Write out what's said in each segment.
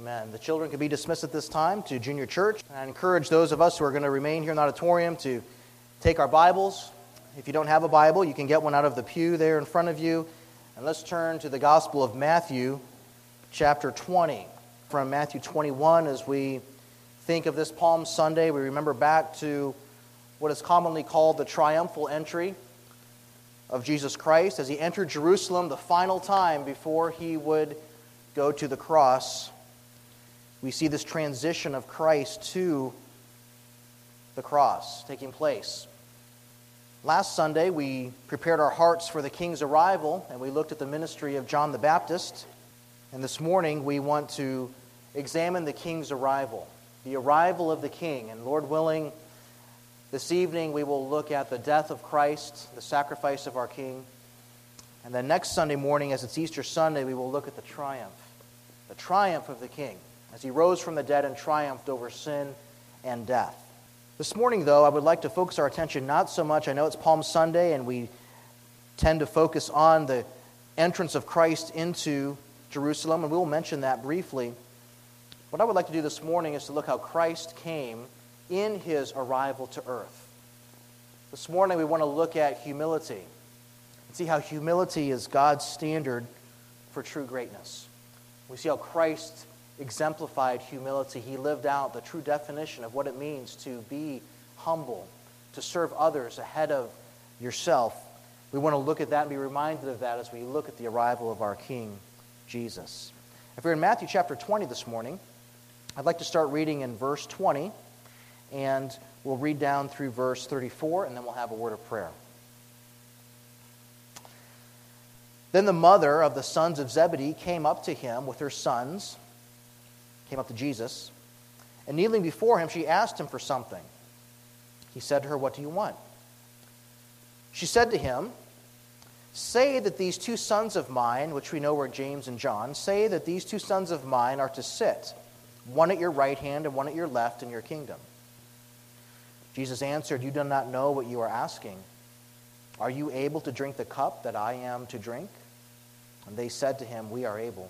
Amen. The children can be dismissed at this time to junior church. And I encourage those of us who are going to remain here in the auditorium to take our Bibles. If you don't have a Bible, you can get one out of the pew there in front of you. And let's turn to the Gospel of Matthew, chapter 20. From Matthew 21, as we think of this Palm Sunday, we remember back to what is commonly called the triumphal entry of Jesus Christ as he entered Jerusalem the final time before he would go to the cross. We see this transition of Christ to the cross taking place. Last Sunday, we prepared our hearts for the King's arrival, and we looked at the ministry of John the Baptist. And this morning, we want to examine the King's arrival, the arrival of the King. And Lord willing, this evening we will look at the death of Christ, the sacrifice of our King. And then next Sunday morning, as it's Easter Sunday, we will look at the triumph of the King, as he rose from the dead and triumphed over sin and death. This morning, though, I would like to focus our attention not so much, I know it's Palm Sunday, and we tend to focus on the entrance of Christ into Jerusalem, and we will mention that briefly. What I would like to do this morning is to look how Christ came in his arrival to earth. This morning, we want to look at humility and see how humility is God's standard for true greatness. We see how Christ exemplified humility. He lived out the true definition of what it means to be humble, to serve others ahead of yourself. We want to look at that and be reminded of that as we look at the arrival of our King, Jesus. If we're in Matthew chapter 20 this morning, I'd like to start reading in verse 20, and we'll read down through verse 34, and then we'll have a word of prayer. Then the mother of the sons of Zebedee came up to him with her sons, came up to Jesus, and kneeling before him, she asked him for something. He said to her, "What do you want?" She said to him, "Say that these two sons of mine," which we know were James and John, "say that these two sons of mine are to sit, one at your right hand and one at your left in your kingdom." Jesus answered, "You do not know what you are asking. Are you able to drink the cup that I am to drink?" And they said to him, "We are able."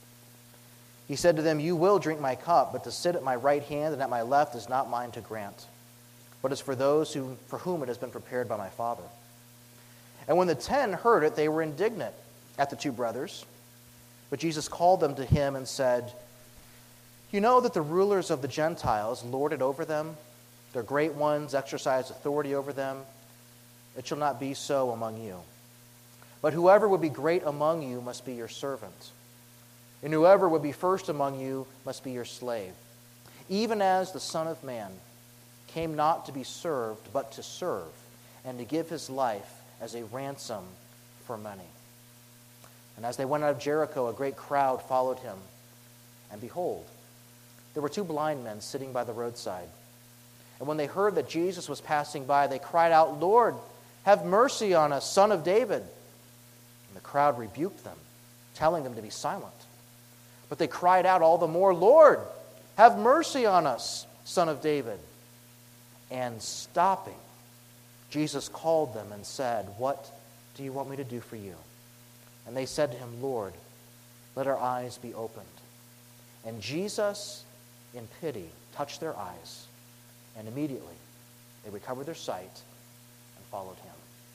He said to them, "You will drink my cup, but to sit at my right hand and at my left is not mine to grant, but is for those for whom it has been prepared by my Father." And when the 10 heard it, they were indignant at the two brothers. But Jesus called them to him and said, "You know that the rulers of the Gentiles lord it over them. Their great ones exercise authority over them. It shall not be so among you. But whoever would be great among you must be your servant. And whoever would be first among you must be your slave. Even as the Son of Man came not to be served, but to serve, and to give his life as a ransom for many." And as they went out of Jericho, a great crowd followed him. And behold, there were two blind men sitting by the roadside. And when they heard that Jesus was passing by, they cried out, "Lord, have mercy on us, Son of David." And the crowd rebuked them, telling them to be silent. But they cried out all the more, "Lord, have mercy on us, Son of David." And stopping, Jesus called them and said, "What do you want me to do for you?" And they said to him, "Lord, let our eyes be opened." And Jesus, in pity, touched their eyes, and immediately they recovered their sight and followed him.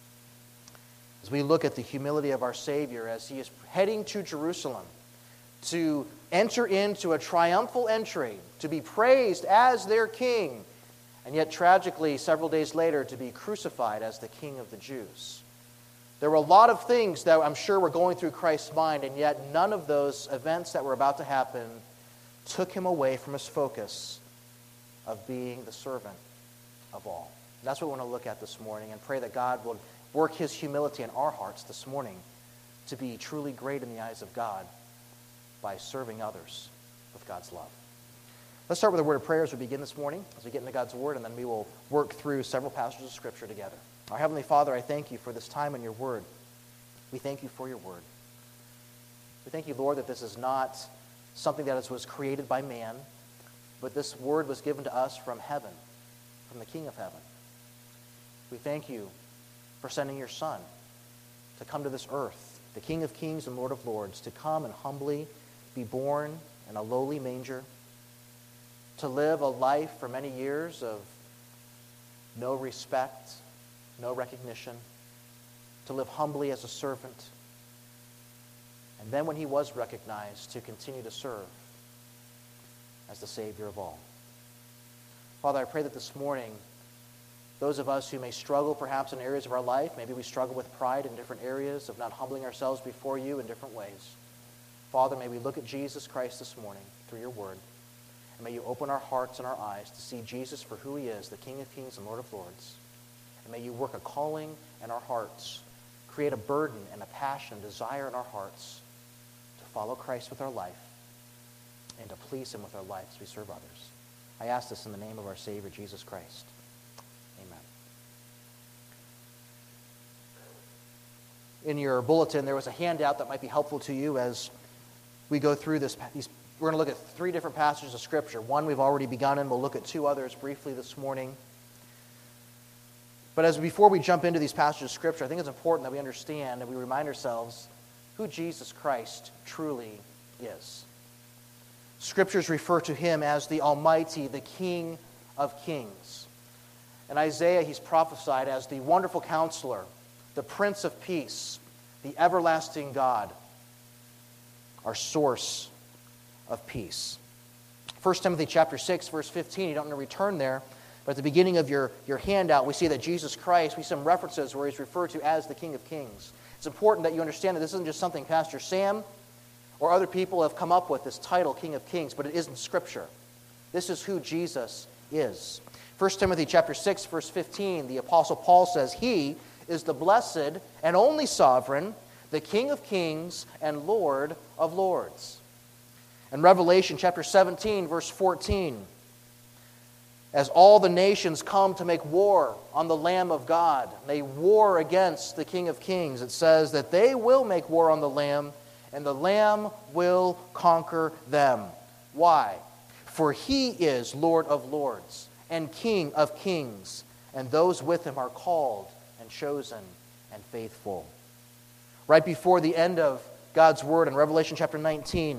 As we look at the humility of our Savior as he is heading to Jerusalem to enter into a triumphal entry, to be praised as their King, and yet tragically, several days later, to be crucified as the King of the Jews. There were a lot of things that I'm sure were going through Christ's mind, and yet none of those events that were about to happen took him away from his focus of being the servant of all. And that's what we want to look at this morning, and pray that God will work his humility in our hearts this morning to be truly great in the eyes of God by serving others with God's love. Let's start with a word of prayer as we begin this morning, as we get into God's Word, and then we will work through several passages of Scripture together. Our Heavenly Father, I thank you for this time in your Word. We thank you for your Word. We thank you, Lord, that this is not something that was created by man, but this Word was given to us from heaven, from the King of heaven. We thank you for sending your Son to come to this earth, the King of kings and Lord of lords, to come and humbly be born in a lowly manger, to live a life for many years of no respect, no recognition, to live humbly as a servant, and then when he was recognized, to continue to serve as the Savior of all. Father, I pray that this morning, those of us who may struggle perhaps in areas of our life, maybe we struggle with pride in different areas of not humbling ourselves before you in different ways. Father, may we look at Jesus Christ this morning through your word, and may you open our hearts and our eyes to see Jesus for who he is, the King of Kings and Lord of Lords. And may you work a calling in our hearts, create a burden and a passion, desire in our hearts to follow Christ with our life and to please him with our life as we serve others. I ask this in the name of our Savior, Jesus Christ. Amen. In your bulletin, there was a handout that might be helpful to you as we go through this. We're going to look at 3 different passages of Scripture. One we've already begun, and we'll look at 2 others briefly this morning. But before we jump into these passages of Scripture, I think it's important that we understand and we remind ourselves who Jesus Christ truly is. Scriptures refer to him as the Almighty, the King of Kings. In Isaiah, he's prophesied as the Wonderful Counselor, the Prince of Peace, the Everlasting God, our source of peace. 1 Timothy chapter 6, verse 15, you don't need to return there, but at the beginning of your handout, we see that Jesus Christ, we see some references where he's referred to as the King of Kings. It's important that you understand that this isn't just something Pastor Sam or other people have come up with, this title, King of Kings, but it isn't Scripture. This is who Jesus is. 1 Timothy chapter 6, verse 15, the Apostle Paul says, he is the blessed and only sovereign, the King of Kings and Lord of Lords. In Revelation chapter 17, verse 14, as all the nations come to make war on the Lamb of God, they war against the King of Kings, it says that they will make war on the Lamb, and the Lamb will conquer them. Why? For he is Lord of lords and King of kings, and those with him are called and chosen and faithful. Right before the end of God's word in Revelation chapter 19,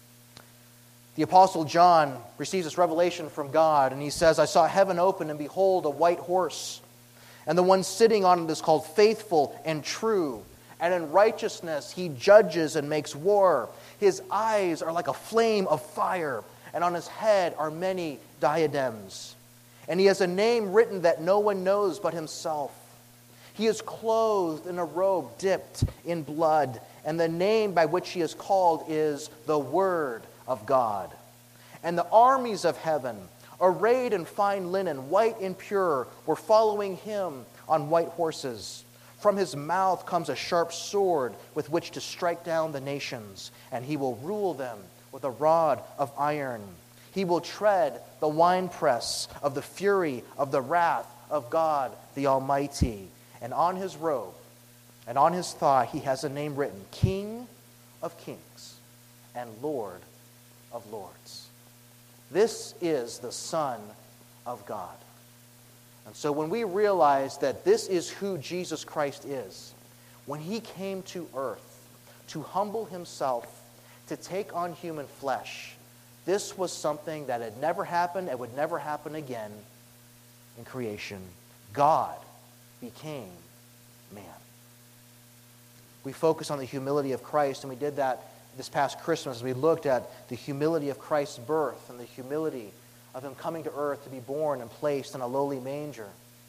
the Apostle John receives this revelation from God, and he says, I saw heaven open, and behold, a white horse. And the one sitting on it is called Faithful and True. And in righteousness he judges and makes war. His eyes are like a flame of fire, and on his head are many diadems. And he has a name written that no one knows but himself. He is clothed in a robe dipped in blood, and the name by which he is called is the Word of God. And the armies of heaven, arrayed in fine linen, white and pure, were following him on white horses. From his mouth comes a sharp sword with which to strike down the nations, and he will rule them with a rod of iron. He will tread the winepress of the fury of the wrath of God the Almighty. And on his robe and on his thigh he has a name written, King of Kings and Lord of Lords. This is the Son of God. And so when we realize that this is who Jesus Christ is, when he came to earth to humble himself, to take on human flesh, this was something that had never happened and would never happen again in creation. God became man. We focus on the humility of Christ, and we did that this past Christmas as we looked at the humility of Christ's birth and the humility of him coming to earth to be born and placed in a lowly manger.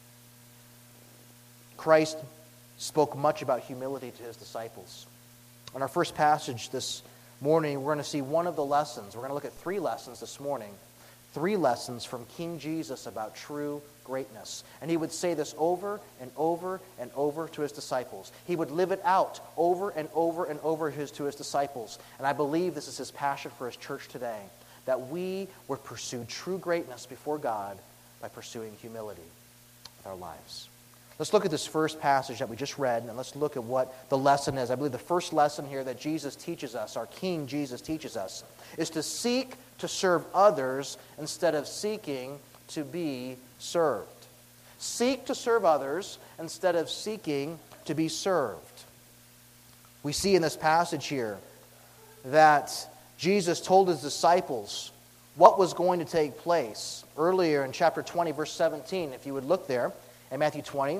Christ spoke much about humility to his disciples. In our first passage this morning, we're going to see one of the lessons. We're going to look at 3 lessons this morning. 3 lessons from King Jesus about true greatness. And he would say this over and over and over to his disciples. He would live it out over and over and over to his disciples. And I believe this is his passion for his church today, that we would pursue true greatness before God by pursuing humility with our lives. Let's look at this first passage that we just read, and let's look at what the lesson is. I believe the first lesson here that Jesus teaches us, our King Jesus teaches us, is to seek to serve others instead of seeking to be served. Seek to serve others instead of seeking to be served. We see in this passage here that Jesus told his disciples what was going to take place. Earlier in chapter 20, verse 17, if you would look there in Matthew 20,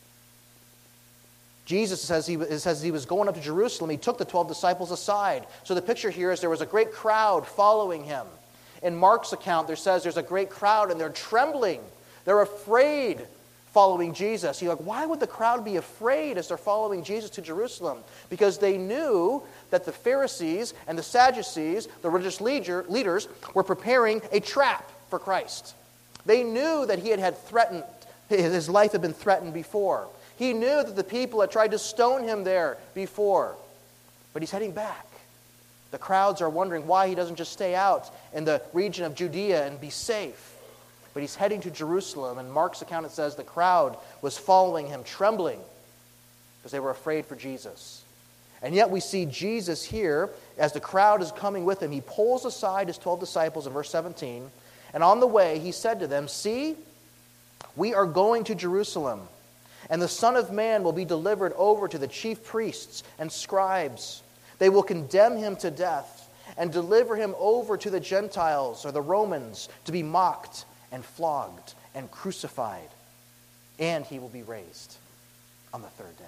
Jesus says he was going up to Jerusalem. He took the 12 disciples aside. So the picture here is there was a great crowd following him. In Mark's account, there says there's a great crowd and they're trembling. They're afraid following Jesus. You're like, why would the crowd be afraid as they're following Jesus to Jerusalem? Because they knew that the Pharisees and the Sadducees, the religious leaders, were preparing a trap for Christ. They knew that he had threatened, his life had been threatened before. He knew that the people had tried to stone him there before. But he's heading back. The crowds are wondering why he doesn't just stay out in the region of Judea and be safe. But he's heading to Jerusalem. In Mark's account it says the crowd was following him, trembling, because they were afraid for Jesus. And yet we see Jesus here, as the crowd is coming with him, he pulls aside his 12 disciples in verse 17. And on the way he said to them, "See, we are going to Jerusalem. And the Son of Man will be delivered over to the chief priests and scribes. They will condemn him to death and deliver him over to the Gentiles," or the Romans, "to be mocked and flogged and crucified. And he will be raised on the third day."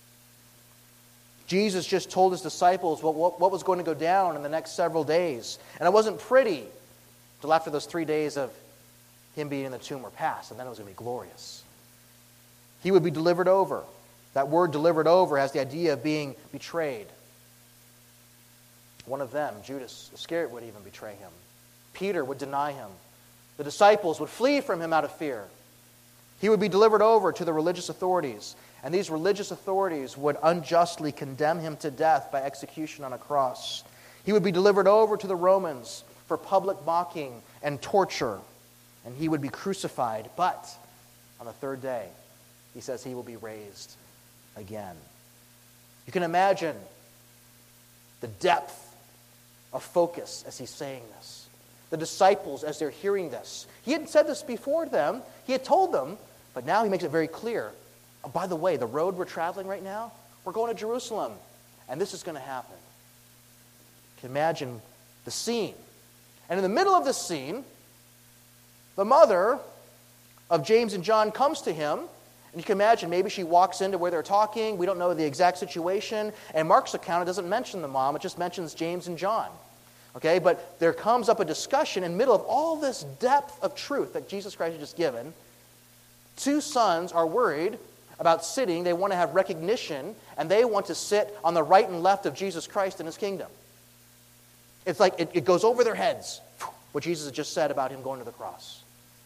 Jesus just told his disciples what was going to go down in the next several days. And it wasn't pretty until after those 3 days of him being in the tomb were past. And then it was going to be glorious. He would be delivered over. That word delivered over has the idea of being betrayed. One of them, Judas Iscariot, would even betray him. Peter would deny him. The disciples would flee from him out of fear. He would be delivered over to the religious authorities. And these religious authorities would unjustly condemn him to death by execution on a cross. He would be delivered over to the Romans for public mocking and torture. And he would be crucified. But on the third day, he says he will be raised again. You can imagine the depth of focus as he's saying this. The disciples, as they're hearing this. He hadn't said this before to them. He had told them, but now he makes it very clear. Oh, by the way, the road we're traveling right now, we're going to Jerusalem. And this is going to happen. You can imagine the scene. And in the middle of this scene, the mother of James and John comes to him. And you can imagine, maybe she walks into where they're talking. We don't know the exact situation. And Mark's account, it doesn't mention the mom. It just mentions James and John. Okay, but there comes up a discussion in the middle of all this depth of truth that Jesus Christ has just given. Two sons are worried about sitting. They want to have recognition. And they want to sit on the right and left of Jesus Christ in his kingdom. It's like it goes over their heads, what Jesus has just said about him going to the cross.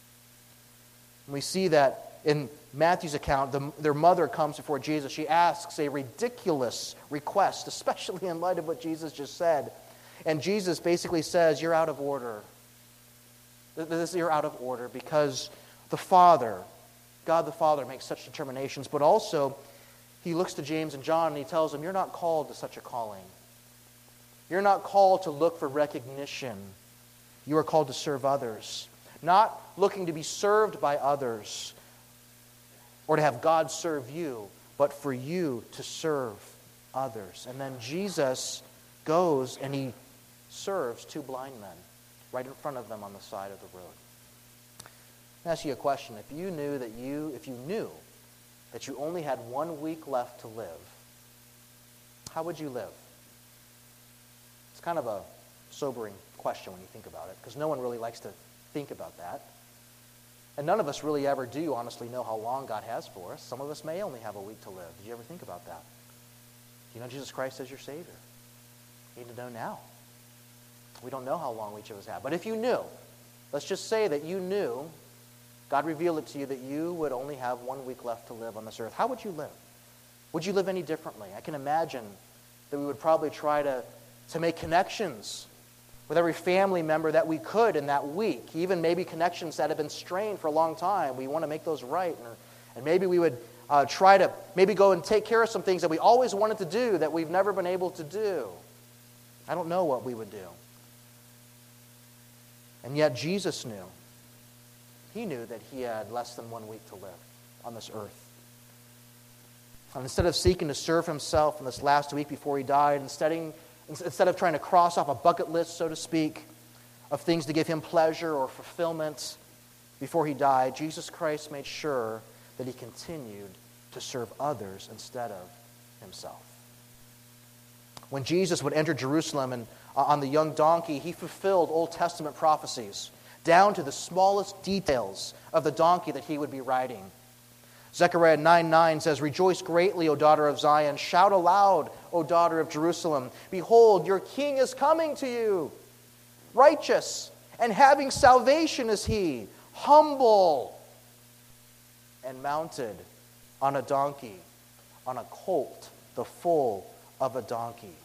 And we see that in Matthew's account, their mother comes before Jesus. She asks a ridiculous request, especially in light of what Jesus just said. And Jesus basically says, "You're out of order. You're out of order because the Father, God the Father, makes such determinations." But also, he looks to James and John and he tells them, "You're not called to such a calling. You're not called to look for recognition. You are called to serve others. Not looking to be served by others, or to have God serve you, but for you to serve others." And then Jesus goes and he serves two blind men right in front of them on the side of the road. Let me ask you a question. If you knew that you only had 1 week left to live, how would you live? It's kind of a sobering question when you think about it, because no one really likes to think about that. And none of us really ever do honestly know how long God has for us. Some of us may only have a week to live. Did you ever think about that? Do you know Jesus Christ as your Savior? You need to know now. We don't know how long each of us have. But if you knew, let's just say that you knew, God revealed it to you that you would only have 1 week left to live on this earth. How would you live? Would you live any differently? I can imagine that we would probably try to make connections with every family member that we could in that week. Even maybe connections that have been strained for a long time. We want to make those right. And maybe we would try to maybe go and take care of some things that we always wanted to do that we've never been able to do. I don't know what we would do. And yet Jesus knew. He knew that he had less than 1 week to live on this earth. And instead of seeking to serve himself in this last week before he died, Instead of trying to cross off a bucket list, so to speak, of things to give him pleasure or fulfillment before he died, Jesus Christ made sure that he continued to serve others instead of himself. When Jesus would enter Jerusalem and on the young donkey, he fulfilled Old Testament prophecies down to the smallest details of the donkey that he would be riding. Zechariah 9:9 says, "Rejoice greatly, O daughter of Zion. Shout aloud, O daughter of Jerusalem. Behold, your king is coming to you. Righteous and having salvation is he, humble and mounted on a donkey, on a colt, the foal of a donkey."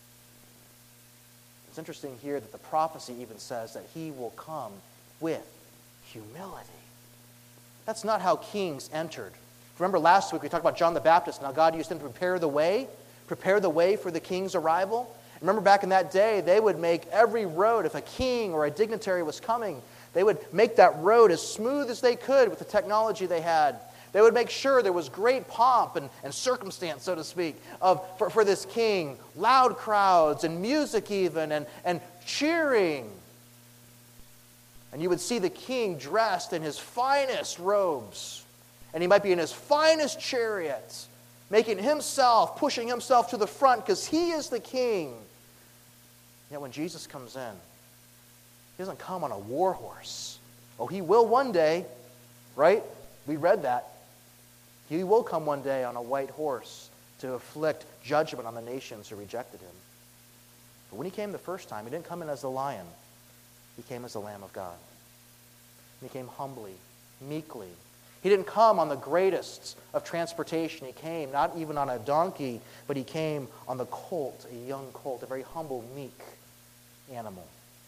It's interesting here that the prophecy even says that he will come with humility. That's not how kings entered. Remember last week we talked about John the Baptist and how God used him to prepare the way for the king's arrival. Remember back in that day, they would make every road, if a king or a dignitary was coming, they would make that road as smooth as they could with the technology they had. They would make sure there was great pomp and circumstance, so to speak, for this king. Loud crowds and music even and cheering. And you would see the king dressed in his finest robes. And he might be in his finest chariot, pushing himself to the front because he is the king. Yet when Jesus comes in, he doesn't come on a war horse. Oh, he will one day, right? We read that. He will come one day on a white horse to afflict judgment on the nations who rejected him. But when he came the first time, he didn't come in as the lion. He came as the Lamb of God. And he came humbly, meekly. He didn't come on the greatest of transportation. He came not even on a donkey, but he came on the colt, a young colt, a very humble, meek animal.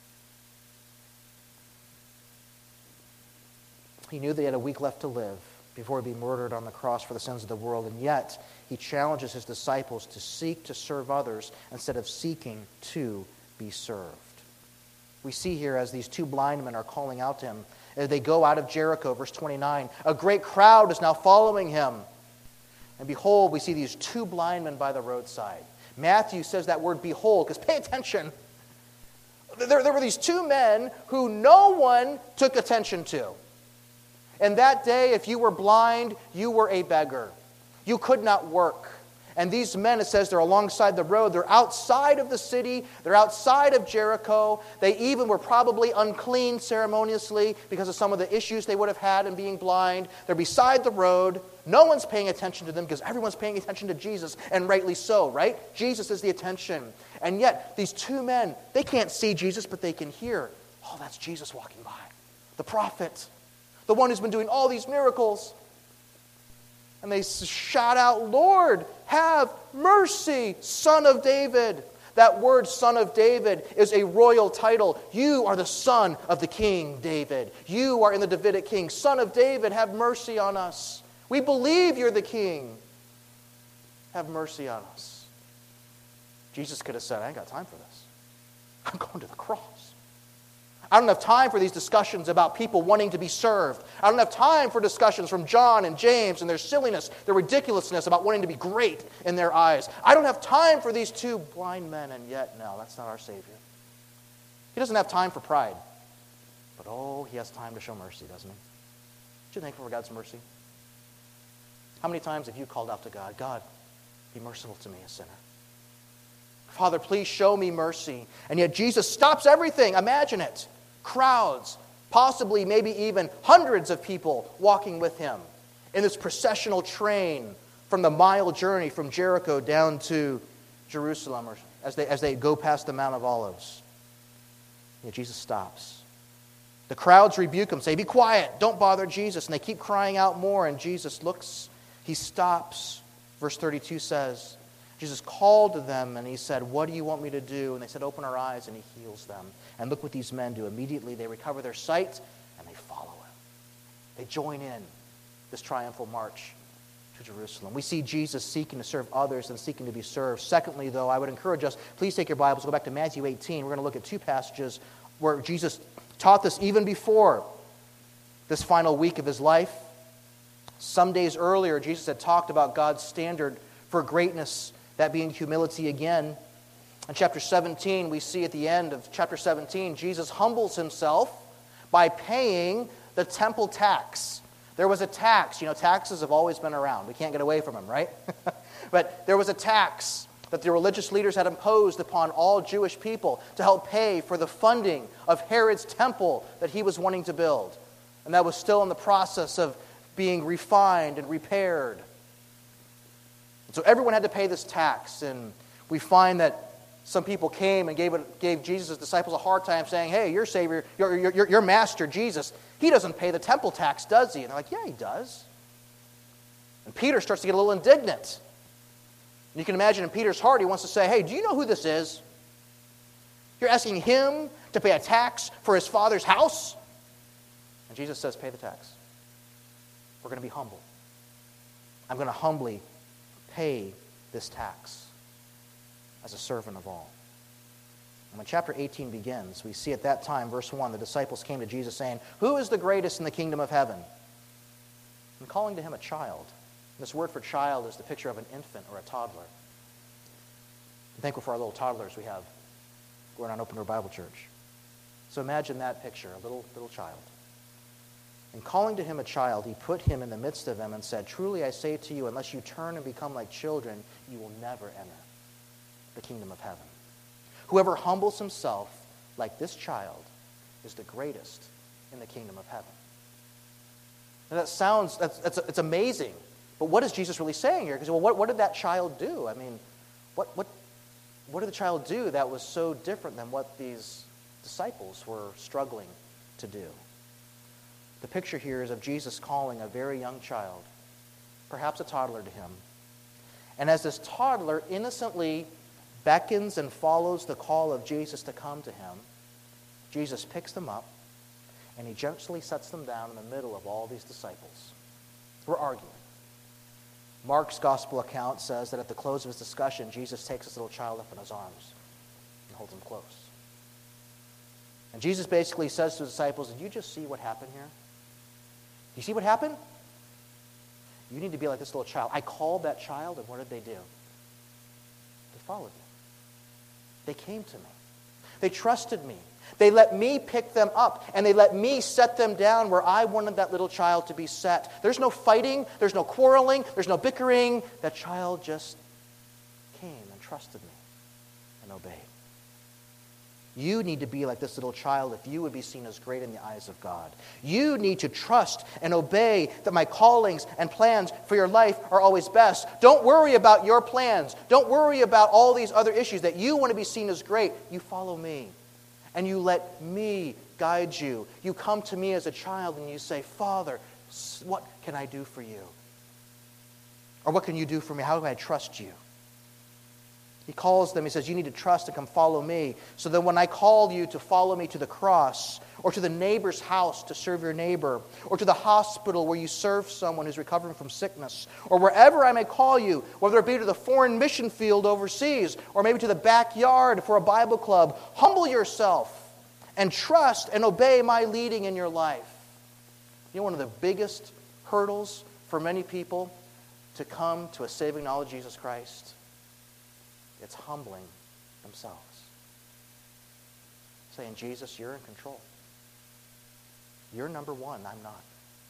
He knew they had a week left to live before he'd be murdered on the cross for the sins of the world, and yet he challenges his disciples to seek to serve others instead of seeking to be served. We see here as these two blind men are calling out to him, as they go out of Jericho, verse 29, a great crowd is now following him. And behold, we see these two blind men by the roadside. Matthew says that word behold, because pay attention. There were these two men who no one took attention to. And that day, if you were blind, you were a beggar. You could not work. And these men, it says, they're alongside the road. They're outside of the city. They're outside of Jericho. They even were probably unclean ceremoniously because of some of the issues they would have had in being blind. They're beside the road. No one's paying attention to them because everyone's paying attention to Jesus, and rightly so, right? Jesus is the attention. And yet, these two men, they can't see Jesus, but they can hear, oh, that's Jesus walking by. The prophet. The one who's been doing all these miracles. And they shout out, Lord, have mercy, Son of David. That word, Son of David, is a royal title. You are the son of the King David. You are in the Davidic king. Son of David, have mercy on us. We believe you're the king. Have mercy on us. Jesus could have said, I ain't got time for this. I'm going to the cross. I don't have time for these discussions about people wanting to be served. I don't have time for discussions from John and James and their silliness, their ridiculousness about wanting to be great in their eyes. I don't have time for these two blind men, and yet, no, that's not our Savior. He doesn't have time for pride. But oh, he has time to show mercy, doesn't he? Aren't you thankful for God's mercy? How many times have you called out to God, God, be merciful to me, a sinner? Father, please show me mercy. And yet Jesus stops everything. Imagine it. Crowds, possibly maybe even hundreds of people walking with him in this processional train from the mile journey from Jericho down to Jerusalem, or as they go past the Mount of Olives. Yet Jesus stops. The crowds rebuke him, say, be quiet, don't bother Jesus. And they keep crying out more, and Jesus looks, he stops. Verse 32 says, Jesus called to them and he said, what do you want me to do? And they said, open our eyes, and he heals them. And look what these men do. Immediately they recover their sight and they follow him. They join in this triumphal march to Jerusalem. We see Jesus seeking to serve others and seeking to be served. Secondly, though, I would encourage us, please take your Bibles, go back to Matthew 18. We're going to look at two passages where Jesus taught this even before this final week of his life. Some days earlier, Jesus had talked about God's standard for greatness, that being humility again. In chapter 17, we see at the end of chapter 17, Jesus humbles himself by paying the temple tax. There was a tax. Taxes have always been around. We can't get away from them, right? But there was a tax that the religious leaders had imposed upon all Jewish people to help pay for the funding of Herod's temple that he was wanting to build. And that was still in the process of being refined and repaired. And so everyone had to pay this tax. And we find that some people came and gave Jesus' disciples a hard time saying, hey, your Savior, your master, Jesus, he doesn't pay the temple tax, does he? And they're like, yeah, he does. And Peter starts to get a little indignant. And you can imagine in Peter's heart, he wants to say, hey, do you know who this is? You're asking him to pay a tax for his father's house? And Jesus says, pay the tax. We're going to be humble. I'm going to humbly pay this tax as a servant of all. And when chapter 18 begins, we see at that time, verse 1, the disciples came to Jesus saying, who is the greatest in the kingdom of heaven? And calling to him a child. This word for child is the picture of an infant or a toddler. I'm thankful for our little toddlers we have going on Open Door Bible Church. So imagine that picture, a little child. And calling to him a child, he put him in the midst of them and said, truly I say to you, unless you turn and become like children, you will never enter the kingdom of heaven. Whoever humbles himself like this child is the greatest in the kingdom of heaven. And that sounds, it's amazing. But what is Jesus really saying here? Because, well, what did that child do? I mean, what did the child do that was so different than what these disciples were struggling to do? The picture here is of Jesus calling a very young child, perhaps a toddler, to him. And as this toddler innocently beckons and follows the call of Jesus to come to him, Jesus picks them up and he gently sets them down in the middle of all these disciples who are arguing. Mark's gospel account says that at the close of his discussion, Jesus takes this little child up in his arms and holds him close. And Jesus basically says to his disciples, did you just see what happened here? You see what happened? You need to be like this little child. I called that child, and what did they do? They followed me. They came to me. They trusted me. They let me pick them up, and they let me set them down where I wanted that little child to be set. There's no fighting. There's no quarreling. There's no bickering. That child just came and trusted me and obeyed. You need to be like this little child if you would be seen as great in the eyes of God. You need to trust and obey that my callings and plans for your life are always best. Don't worry about your plans. Don't worry about all these other issues that you want to be seen as great. You follow me. And you let me guide you. You come to me as a child and you say, Father, what can I do for you? Or what can you do for me? How can I trust you? He calls them, he says, you need to trust and come follow me. So that when I call you to follow me to the cross, or to the neighbor's house to serve your neighbor, or to the hospital where you serve someone who's recovering from sickness, or wherever I may call you, whether it be to the foreign mission field overseas, or maybe to the backyard for a Bible club, humble yourself and trust and obey my leading in your life. You know, one of the biggest hurdles for many people to come to a saving knowledge of Jesus Christ, it's humbling themselves. Saying, Jesus, you're in control. You're number one, I'm not.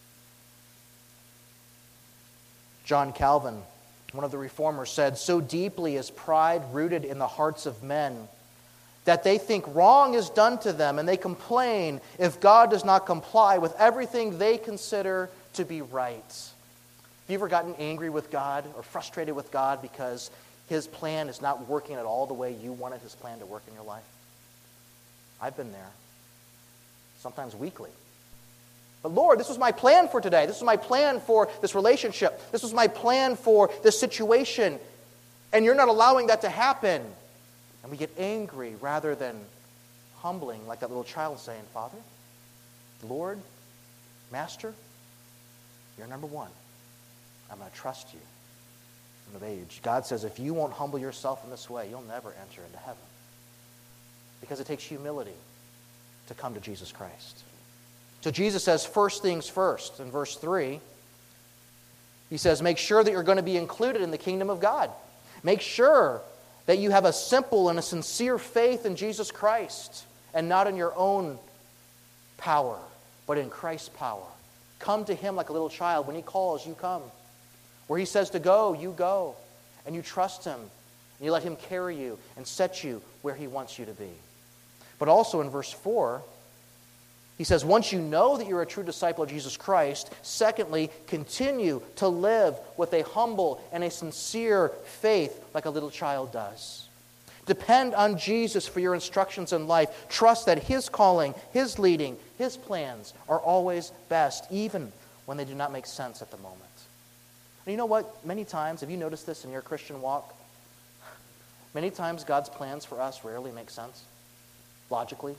John Calvin, one of the reformers, said, so deeply is pride rooted in the hearts of men that they think wrong is done to them and they complain if God does not comply with everything they consider to be right. Have you ever gotten angry with God or frustrated with God because His plan is not working at all the way you wanted His plan to work in your life? I've been there, sometimes weekly. But Lord, this was my plan for today. This was my plan for this relationship. This was my plan for this situation. And you're not allowing that to happen. And we get angry rather than humbling like that little child saying, Father, Lord, Master, you're number one. I'm going to trust you. Of age. God says if you won't humble yourself in this way, you'll never enter into heaven. Because it takes humility to come to Jesus Christ. So Jesus says first things first. In verse 3, he says make sure that you're going to be included in the kingdom of God. Make sure that you have a simple and a sincere faith in Jesus Christ and not in your own power, but in Christ's power. Come to Him like a little child. When He calls, you come. Where He says to go, you go. And you trust Him. And you let Him carry you and set you where He wants you to be. But also in verse 4, he says, once you know that you're a true disciple of Jesus Christ, secondly, continue to live with a humble and a sincere faith like a little child does. Depend on Jesus for your instructions in life. Trust that His calling, His leading, His plans are always best, even when they do not make sense at the moment. And you know what? Many times, have you noticed this in your Christian walk? Many times God's plans for us rarely make sense, logically.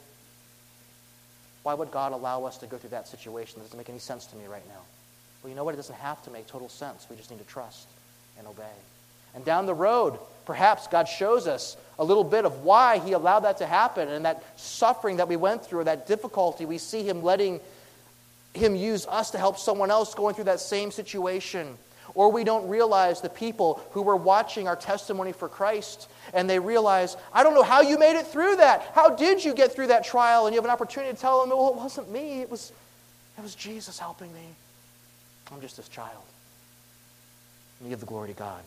Why would God allow us to go through that situation? That doesn't make any sense to me right now. Well, you know what? It doesn't have to make total sense. We just need to trust and obey. And down the road, perhaps God shows us a little bit of why He allowed that to happen, and that suffering that we went through, or that difficulty, we see Him letting Him use us to help someone else going through that same situation. Or we don't realize the people who were watching our testimony for Christ, and they realize, I don't know how you made it through that. How did you get through that trial? And you have an opportunity to tell them, well, it wasn't me. It was Jesus helping me. I'm just this child. And you give the glory to God.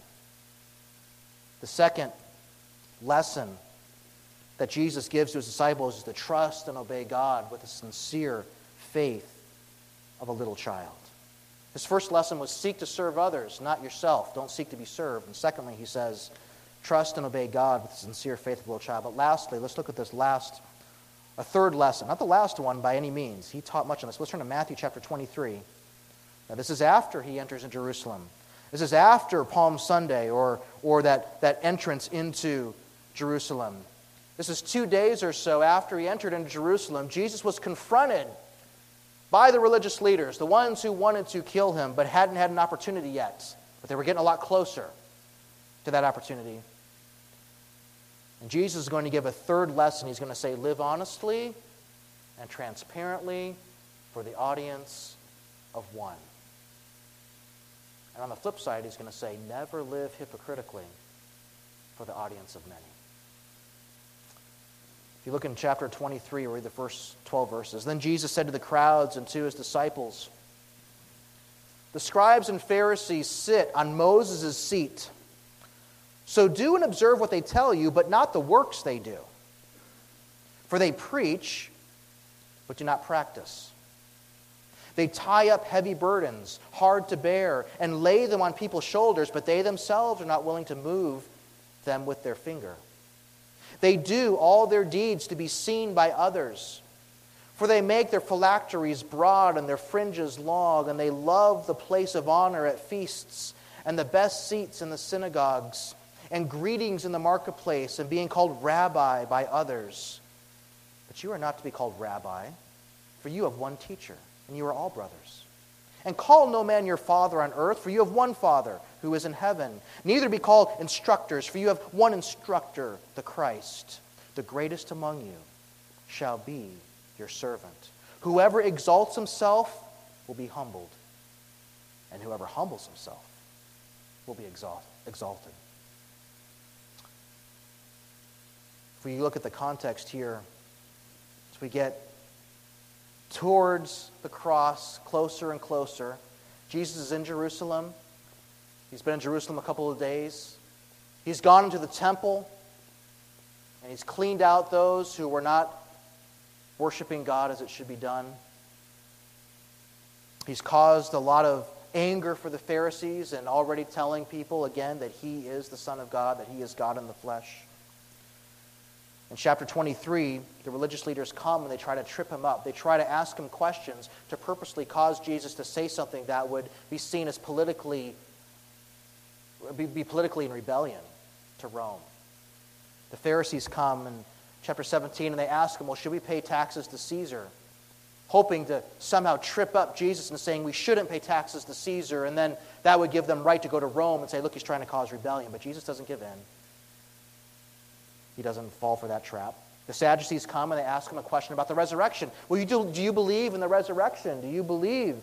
The second lesson that Jesus gives to His disciples is to trust and obey God with a sincere faith of a little child. His first lesson was seek to serve others, not yourself. Don't seek to be served. And secondly, he says, trust and obey God with a sincere faith of a little child. But lastly, let's look at this a third lesson. Not the last one by any means. He taught much on this. Let's turn to Matthew chapter 23. Now, this is after He enters in Jerusalem. This is after Palm Sunday, or that entrance into Jerusalem. This is 2 days or so after He entered into Jerusalem. Jesus was confronted by the religious leaders, the ones who wanted to kill Him but hadn't had an opportunity yet. But they were getting a lot closer to that opportunity. And Jesus is going to give a third lesson. He's going to say, live honestly and transparently for the audience of one. And on the flip side, He's going to say, never live hypocritically for the audience of many. If you look in chapter 23, read the first 12 verses. Then Jesus said to the crowds and to His disciples, the scribes and Pharisees sit on Moses' seat. So do and observe what they tell you, but not the works they do. For they preach, but do not practice. They tie up heavy burdens, hard to bear, and lay them on people's shoulders, but they themselves are not willing to move them with their finger. They do all their deeds to be seen by others. For they make their phylacteries broad and their fringes long, and they love the place of honor at feasts and the best seats in the synagogues and greetings in the marketplace and being called rabbi by others. But you are not to be called rabbi, for you have one teacher, and you are all brothers. And call no man your father on earth, for you have one Father who is in heaven. Neither be called instructors, for you have one instructor, the Christ. The greatest among you shall be your servant. Whoever exalts himself will be humbled, and whoever humbles himself will be exalted. If we look at the context here, as we get towards the cross, closer and closer. Jesus is in Jerusalem. He's been in Jerusalem a couple of days. He's gone into the temple, and He's cleaned out those who were not worshiping God as it should be done. He's caused a lot of anger for the Pharisees and already telling people again that He is the Son of God, that He is God in the flesh. In chapter 23, the religious leaders come and they try to trip Him up. They try to ask Him questions to purposely cause Jesus to say something that would be seen as politically in rebellion to Rome. The Pharisees come in chapter 17 and they ask Him, well, should we pay taxes to Caesar? Hoping to somehow trip up Jesus and saying we shouldn't pay taxes to Caesar, and then that would give them right to go to Rome and say, look, He's trying to cause rebellion. But Jesus doesn't give in. He doesn't fall for that trap. The Sadducees come and they ask Him a question about the resurrection. Well, do you believe in the resurrection? Do you believe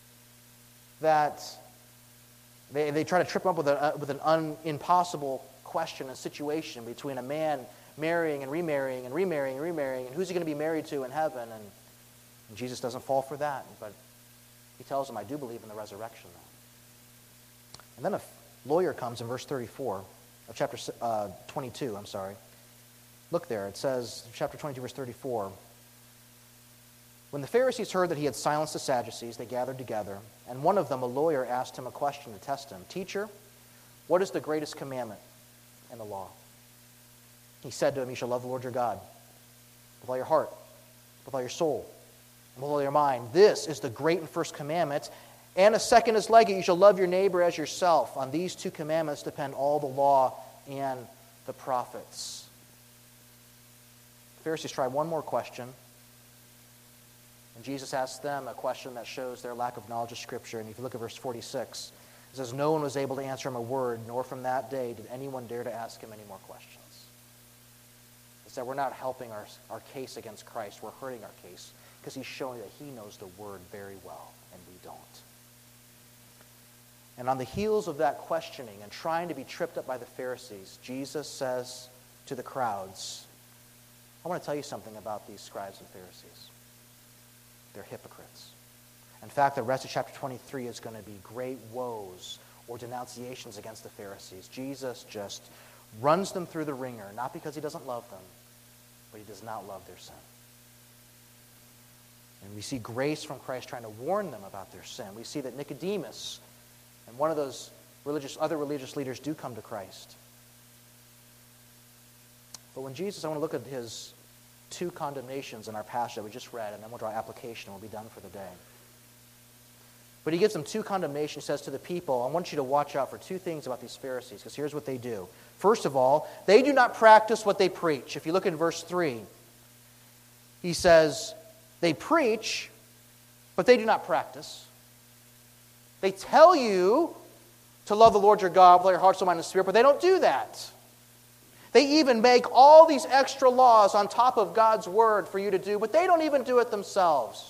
that... They try to trip Him up with an impossible question and situation between a man marrying and remarrying and remarrying and remarrying, and who's he going to be married to in heaven? And Jesus doesn't fall for that, but he tells him, I do believe in the resurrection, though. And then a lawyer comes in verse 34 of chapter 22, I'm sorry. Look there, it says, chapter 22, verse 34, when the Pharisees heard that he had silenced the Sadducees, they gathered together, and one of them, a lawyer, asked him a question to test him. Teacher, what is the greatest commandment in the law? He said to him, you shall love the Lord your God with all your heart, with all your soul, and with all your mind. This is the great and first commandment, and a second is like it. You shall love your neighbor as yourself. On these two commandments depend all the law and the prophets. The Pharisees tried one more question, and Jesus asked them a question that shows their lack of knowledge of Scripture. And if you look at verse 46, it says, no one was able to answer him a word, nor from that day did anyone dare to ask him any more questions. It's that we're not helping our case against Christ. We're hurting our case because he's showing that he knows the word very well, and we don't. And on the heels of that questioning and trying to be tripped up by the Pharisees, Jesus says to the crowds, I want to tell you something about these scribes and Pharisees. They're hypocrites. In fact, the rest of chapter 23 is going to be great woes or denunciations against the Pharisees. Jesus just runs them through the ringer, not because he doesn't love them, but he does not love their sin. And we see grace from Christ trying to warn them about their sin. We see that Nicodemus and one of those other religious leaders do come to Christ. But when Jesus, I want to look at his two condemnations in our passage that we just read, and then we'll draw application and we'll be done for the day. But he gives them two condemnations. He says to the people, I want you to watch out for two things about these Pharisees, because here's what they do. First of all, they do not practice what they preach. If you look in verse 3, he says, they preach, but they do not practice. They tell you to love the Lord your God with all your heart, soul, mind, and spirit, but they don't do that. They even make all these extra laws on top of God's word for you to do, but they don't even do it themselves.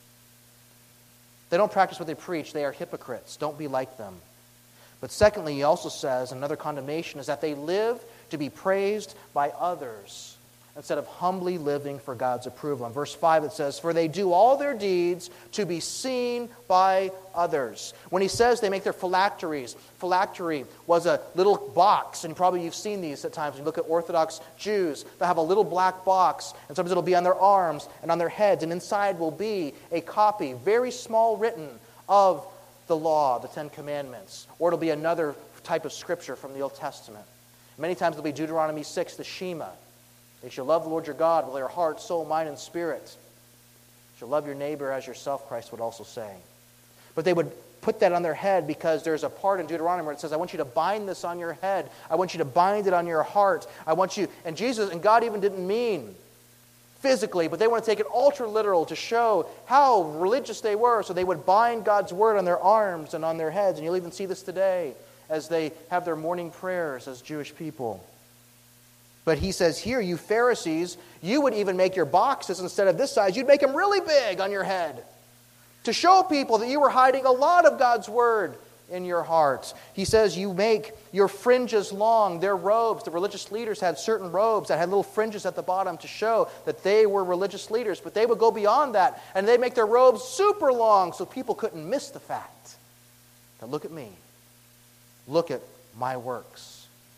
They don't practice what they preach. They are hypocrites. Don't be like them. But secondly, he also says, another condemnation is that they live to be praised by others instead of humbly living for God's approval. In verse 5 it says, for they do all their deeds to be seen by others. When he says they make their phylacteries, phylactery was a little box, and probably you've seen these at times when you look at Orthodox Jews. They'll have a little black box, and sometimes it'll be on their arms and on their heads, and inside will be a copy, very small written, of the law, the Ten Commandments, or it'll be another type of scripture from the Old Testament. Many times it'll be Deuteronomy 6, the Shema. They shall love the Lord your God with their heart, soul, mind, and spirit. You shall love your neighbor as yourself, Christ would also say. But they would put that on their head because there's a part in Deuteronomy where it says, I want you to bind this on your head. I want you to bind it on your heart. I want you, and Jesus and God even didn't mean physically, but they want to take it ultra literal to show how religious they were. So they would bind God's word on their arms and on their heads. And you'll even see this today as they have their morning prayers as Jewish people. But he says here, you Pharisees, you would even make your boxes, instead of this size, you'd make them really big on your head to show people that you were hiding a lot of God's word in your heart. He says you make your fringes long, their robes. The religious leaders had certain robes that had little fringes at the bottom to show that they were religious leaders, but they would go beyond that, and they'd make their robes super long so people couldn't miss the fact that look at me, look at my works.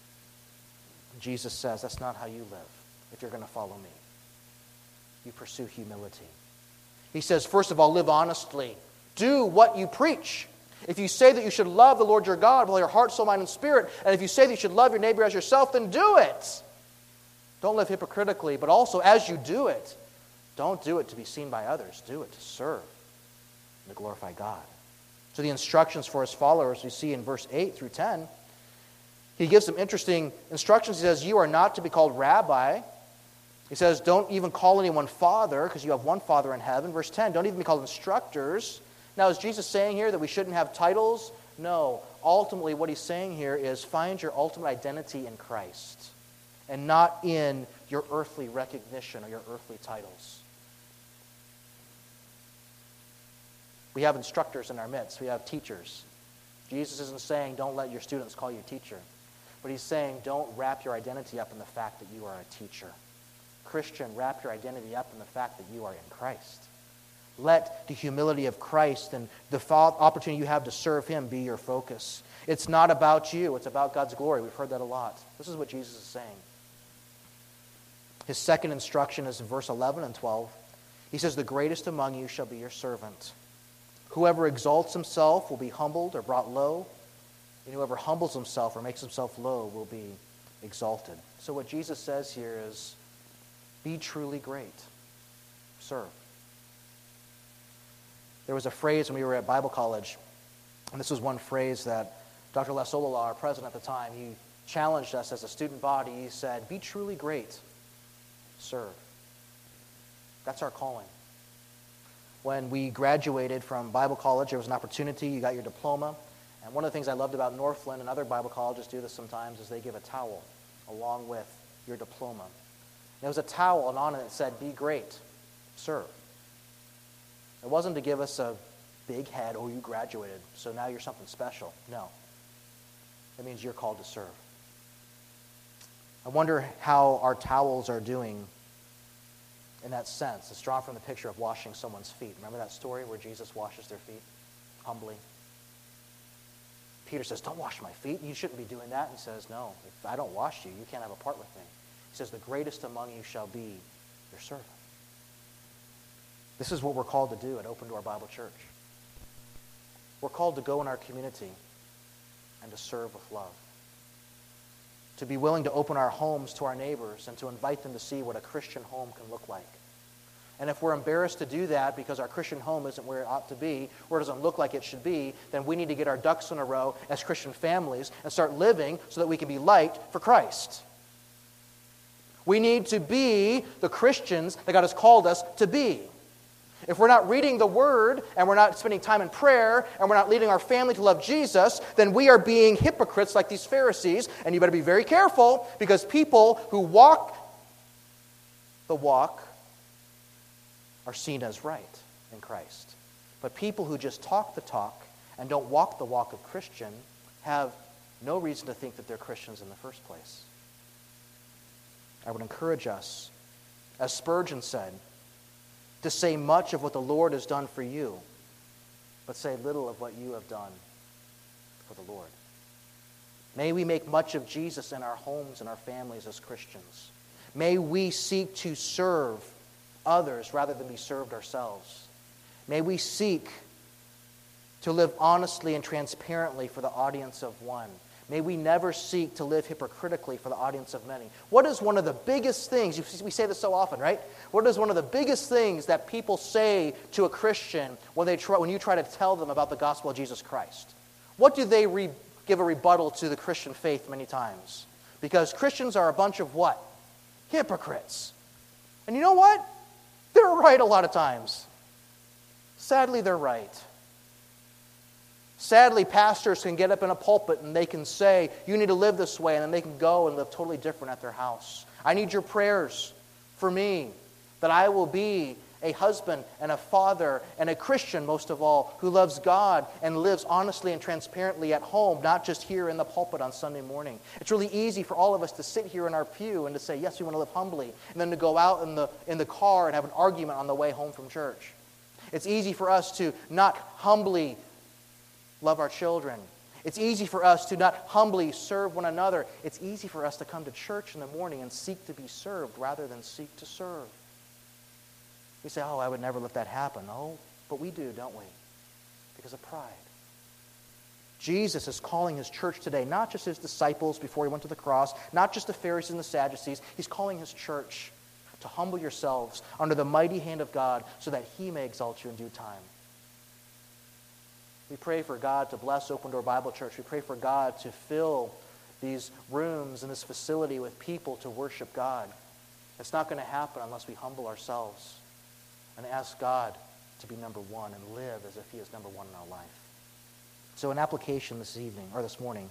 Jesus says, that's not how you live if you're going to follow me. You pursue humility. He says, first of all, live honestly. Do what you preach. If you say that you should love the Lord your God with all your heart, soul, mind, and spirit, and if you say that you should love your neighbor as yourself, then do it. Don't live hypocritically, but also as you do it, don't do it to be seen by others. Do it to serve and to glorify God. So the instructions for his followers we see in verse 8 through 10, he gives some interesting instructions. He says, you are not to be called rabbi. He says, don't even call anyone father, because you have one Father in heaven. Verse 10, don't even be called instructors. Now, is Jesus saying here that we shouldn't have titles? No. Ultimately, what he's saying here is find your ultimate identity in Christ and not in your earthly recognition or your earthly titles. We have instructors in our midst. We have teachers. Jesus isn't saying don't let your students call you teacher. But he's saying, don't wrap your identity up in the fact that you are a teacher. Christian, wrap your identity up in the fact that you are in Christ. Let the humility of Christ and the opportunity you have to serve him be your focus. It's not about you. It's about God's glory. We've heard that a lot. This is what Jesus is saying. His second instruction is in verse 11 and 12. He says, the greatest among you shall be your servant. Whoever exalts himself will be humbled or brought low, and whoever humbles himself or makes himself low will be exalted. So what Jesus says here is, be truly great. Serve. There was a phrase when we were at Bible college, and this was one phrase that Dr. Les Olala, our president at the time, he challenged us as a student body. He said, be truly great. Serve. That's our calling. When we graduated from Bible college, there was an opportunity. You got your diploma. And one of the things I loved about Northland, and other Bible colleges do this sometimes, is they give a towel along with your diploma. There was a towel, and on it said, be great. Serve. It wasn't to give us a big head, oh, you graduated, so now you're something special. No. It means you're called to serve. I wonder how our towels are doing in that sense. It's drawn from the picture of washing someone's feet. Remember that story where Jesus washes their feet humbly? Peter says, don't wash my feet. You shouldn't be doing that. And he says, no, if I don't wash you, you can't have a part with me. He says, the greatest among you shall be your servant. This is what we're called to do at Open Door Bible Church. We're called to go in our community and to serve with love. To be willing to open our homes to our neighbors and to invite them to see what a Christian home can look like. And if we're embarrassed to do that because our Christian home isn't where it ought to be, or it doesn't look like it should be, then we need to get our ducks in a row as Christian families and start living so that we can be light for Christ. We need to be the Christians that God has called us to be. If we're not reading the Word, and we're not spending time in prayer, and we're not leading our family to love Jesus, then we are being hypocrites like these Pharisees, and you better be very careful, because people who walk the walk are seen as right in Christ. But people who just talk the talk and don't walk the walk of Christian have no reason to think that they're Christians in the first place. I would encourage us, as Spurgeon said, to say much of what the Lord has done for you, but say little of what you have done for the Lord. May we make much of Jesus in our homes and our families as Christians. May we seek to serve others rather than be served ourselves. May we seek to live honestly and transparently for the audience of one. May we never seek to live hypocritically for the audience of many. What is one of the biggest things, we say this so often, right? What is one of the biggest things that people say to a Christian when you try to tell them about the gospel of Jesus Christ? What do they give a rebuttal to the Christian faith many times? Because Christians are a bunch of what? Hypocrites. And you know what? They're right a lot of times. Sadly, they're right. Sadly, pastors can get up in a pulpit and they can say, you need to live this way, and then they can go and live totally different at their house. I need your prayers for me, that I will be a husband and a father and a Christian, most of all, who loves God and lives honestly and transparently at home, not just here in the pulpit on Sunday morning. It's really easy for all of us to sit here in our pew and to say, yes, we want to live humbly, and then to go out in the car and have an argument on the way home from church. It's easy for us to not humbly love our children. It's easy for us to not humbly serve one another. It's easy for us to come to church in the morning and seek to be served rather than seek to serve. We say, oh, I would never let that happen. Oh, but we do, don't we? Because of pride. Jesus is calling his church today, not just his disciples before he went to the cross, not just the Pharisees and the Sadducees. He's calling his church to humble yourselves under the mighty hand of God so that he may exalt you in due time. We pray for God to bless Open Door Bible Church. We pray for God to fill these rooms and this facility with people to worship God. It's not going to happen unless we humble ourselves and ask God to be number one and live as if he is number one in our life. So an application this evening, or this morning,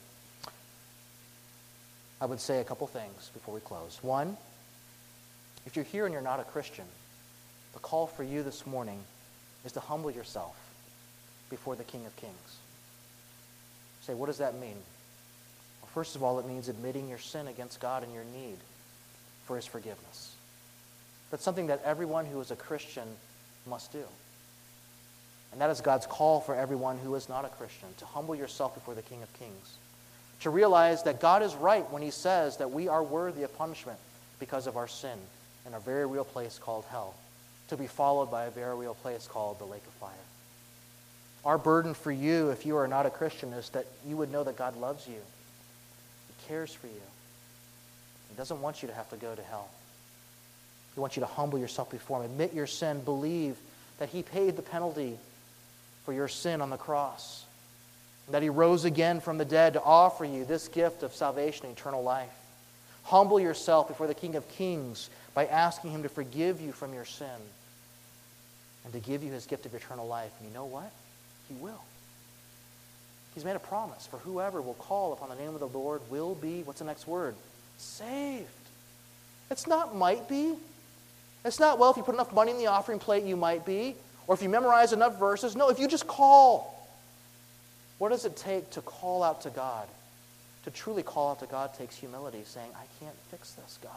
I would say a couple things before we close. One, if you're here and you're not a Christian, the call for you this morning is to humble yourself before the King of Kings. Say, what does that mean? Well, First of all, it means admitting your sin against God and your need for his forgiveness. That's something that everyone who is a Christian must do. And that is God's call for everyone who is not a Christian, to humble yourself before the King of Kings. To realize that God is right when he says that we are worthy of punishment because of our sin in a very real place called hell, to be followed by a very real place called the lake of fire. Our burden for you, if you are not a Christian, is that you would know that God loves you. He cares for you. He doesn't want you to have to go to hell. He wants you to humble yourself before him. Admit your sin. Believe that he paid the penalty for your sin on the cross. That he rose again from the dead to offer you this gift of salvation and eternal life. Humble yourself before the King of Kings by asking him to forgive you from your sin and to give you his gift of eternal life. And you know what? He will. He's made a promise. For whoever will call upon the name of the Lord will be, what's the next word? Saved. It's not might be. It's not, well, if you put enough money in the offering plate, you might be. Or if you memorize enough verses. No, if you just call. What does it take to call out to God? To truly call out to God takes humility, saying, I can't fix this, God.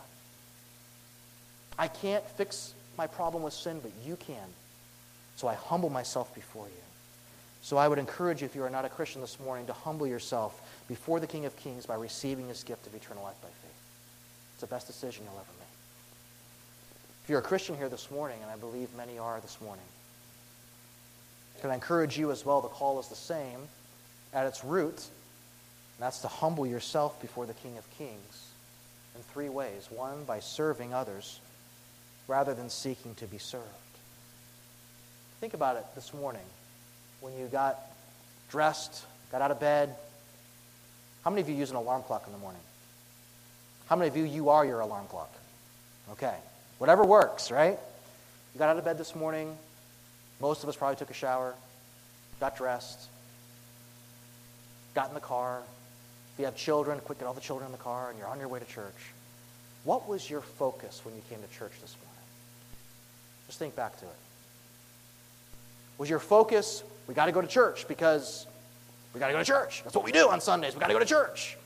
I can't fix my problem with sin, but you can. So I humble myself before you. So I would encourage you, if you are not a Christian this morning, to humble yourself before the King of Kings by receiving his gift of eternal life by faith. It's the best decision you'll ever make. If you're a Christian here this morning, and I believe many are this morning, can I encourage you as well? The call is the same at its root, and that's to humble yourself before the King of Kings in three ways. One, by serving others rather than seeking to be served. Think about it this morning. When you got dressed, got out of bed, how many of you use an alarm clock in the morning? How many of you are your alarm clock? Okay. Whatever works, right? You got out of bed this morning. Most of us probably took a shower, got dressed, got in the car. If you have children, quick, get all the children in the car, and you're on your way to church. What was your focus when you came to church this morning? Just think back to it. Was your focus, we got to go to church because we got to go to church. That's what we do on Sundays. We got to go to church.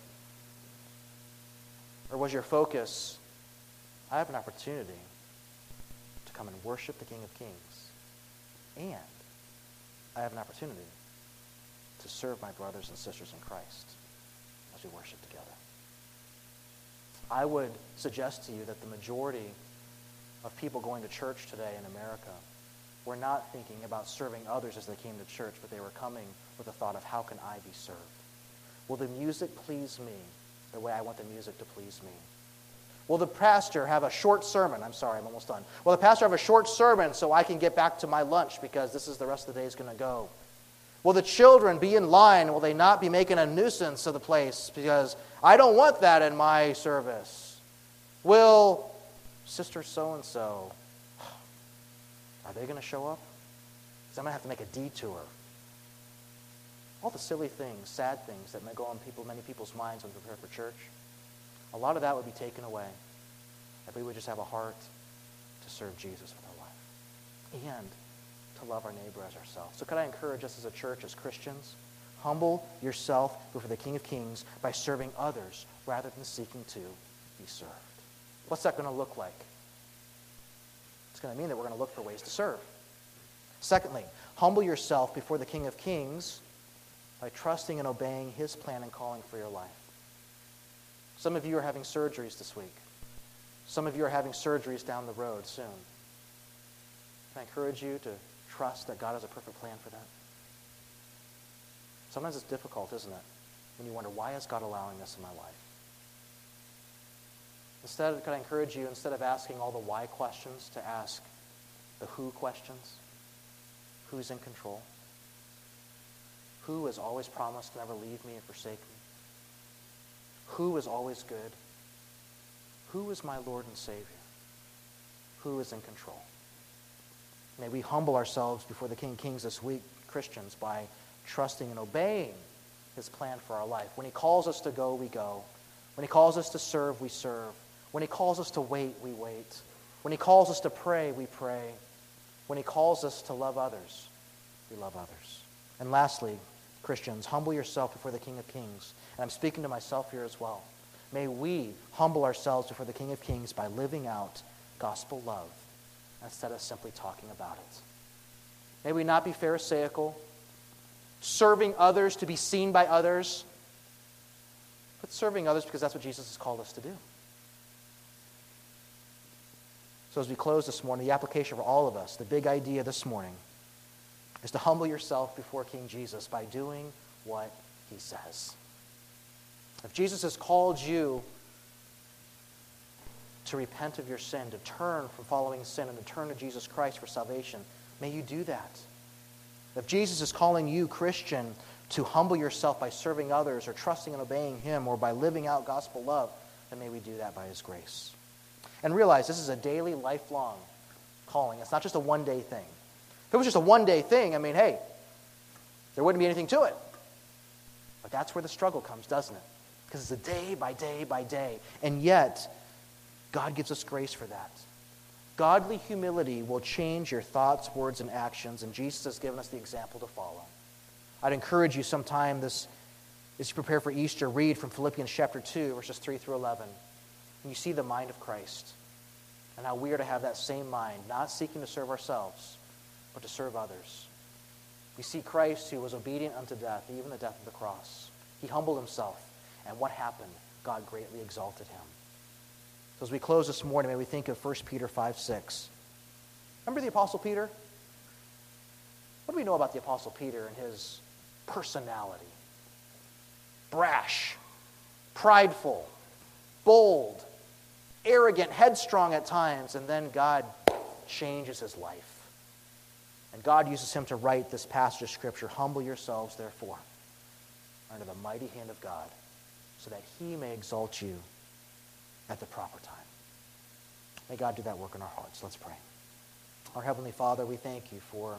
Or was your focus, I have an opportunity to come and worship the King of Kings. And I have an opportunity to serve my brothers and sisters in Christ as we worship together. I would suggest to you that the majority of people going to church today in America were not thinking about serving others as they came to church, but they were coming with the thought of, how can I be served? Will the music please me the way I want the music to please me? Will the pastor have a short sermon? I'm sorry, I'm almost done. Will the pastor have a short sermon so I can get back to my lunch because this is the rest of the day is going to go? Will the children be in line? Will they not be making a nuisance of the place because I don't want that in my service? Will Sister so-and-so, are they going to show up? Because I'm going to have to make a detour. All the silly things, sad things that may go on many people's minds when they prepare for church, a lot of that would be taken away if we would just have a heart to serve Jesus with our life and to love our neighbor as ourselves. So could I encourage us as a church, as Christians, humble yourself before the King of Kings by serving others rather than seeking to be served. What's that going to look like? It's going to mean that we're going to look for ways to serve. Secondly, humble yourself before the King of Kings by trusting and obeying his plan and calling for your life. Some of you are having surgeries this week. Some of you are having surgeries down the road soon. Can I encourage you to trust that God has a perfect plan for that? Sometimes it's difficult, isn't it? When you wonder, why is God allowing this in my life? Instead, can I encourage you, instead of asking all the why questions, to ask the who questions? Who's in control? Who has always promised to never leave me and forsake me? Who is always good? Who is my Lord and Savior? Who is in control? May we humble ourselves before the King of Kings this week, Christians, by trusting and obeying his plan for our life. When he calls us to go, we go. When he calls us to serve, we serve. When he calls us to wait, we wait. When he calls us to pray, we pray. When he calls us to love others, we love others. And lastly, Christians, humble yourself before the King of Kings. And I'm speaking to myself here as well. May we humble ourselves before the King of Kings by living out gospel love instead of simply talking about it. May we not be pharisaical, serving others to be seen by others, but serving others because that's what Jesus has called us to do. So as we close this morning, the application for all of us, the big idea this morning, is to humble yourself before King Jesus by doing what he says. If Jesus has called you to repent of your sin, to turn from following sin and to turn to Jesus Christ for salvation, may you do that. If Jesus is calling you, Christian, to humble yourself by serving others or trusting and obeying him or by living out gospel love, then may we do that by his grace. And realize this is a daily, lifelong calling. It's not just a one-day thing. If it was just a one-day thing, I mean, hey, there wouldn't be anything to it. But that's where the struggle comes, doesn't it? Because it's a day by day by day. And yet, God gives us grace for that. Godly humility will change your thoughts, words, and actions, and Jesus has given us the example to follow. I'd encourage you sometime as you prepare for Easter, read from Philippians chapter 2, verses 3 through 11. And you see the mind of Christ and how we are to have that same mind, not seeking to serve ourselves, but to serve others. We see Christ who was obedient unto death, even the death of the cross. He humbled himself. And what happened? God greatly exalted him. So as we close this morning, may we think of 1 Peter 5:6. Remember the Apostle Peter? What do we know about the Apostle Peter and his personality? Brash, prideful, bold, arrogant, headstrong at times, and then God changes his life. And God uses him to write this passage of Scripture, humble yourselves, therefore, under the mighty hand of God, so that he may exalt you at the proper time. May God do that work in our hearts. Let's pray. Our Heavenly Father, we thank you for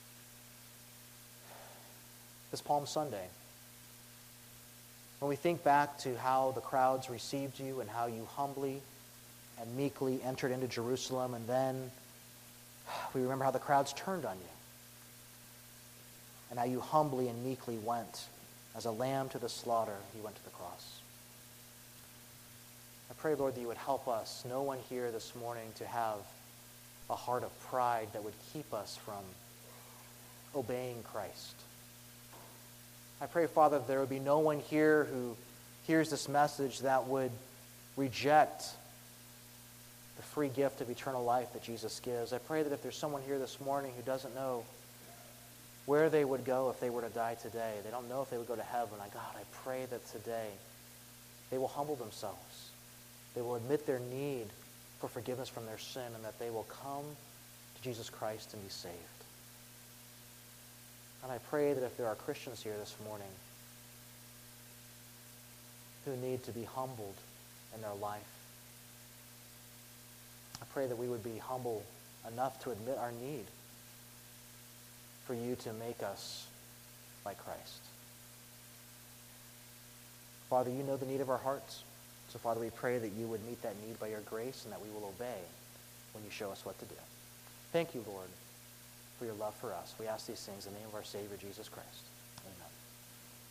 this Palm Sunday. When we think back to how the crowds received you and how you humbly and meekly entered into Jerusalem, and then we remember how the crowds turned on you and how you humbly and meekly went as a lamb to the slaughter. He went to the cross. I pray, Lord, that you would help us, no one here this morning, to have a heart of pride that would keep us from obeying Christ. I pray, Father, that there would be no one here who hears this message that would reject the free gift of eternal life that Jesus gives. I pray that if there's someone here this morning who doesn't know where they would go if they were to die today, they don't know if they would go to heaven, God, I pray that today they will humble themselves. They will admit their need for forgiveness from their sin, and that they will come to Jesus Christ and be saved. And I pray that if there are Christians here this morning who need to be humbled in their life, I pray that we would be humble enough to admit our need for you to make us like Christ. Father, you know the need of our hearts. So, Father, we pray that you would meet that need by your grace and that we will obey when you show us what to do. Thank you, Lord, for your love for us. We ask these things in the name of our Savior, Jesus Christ.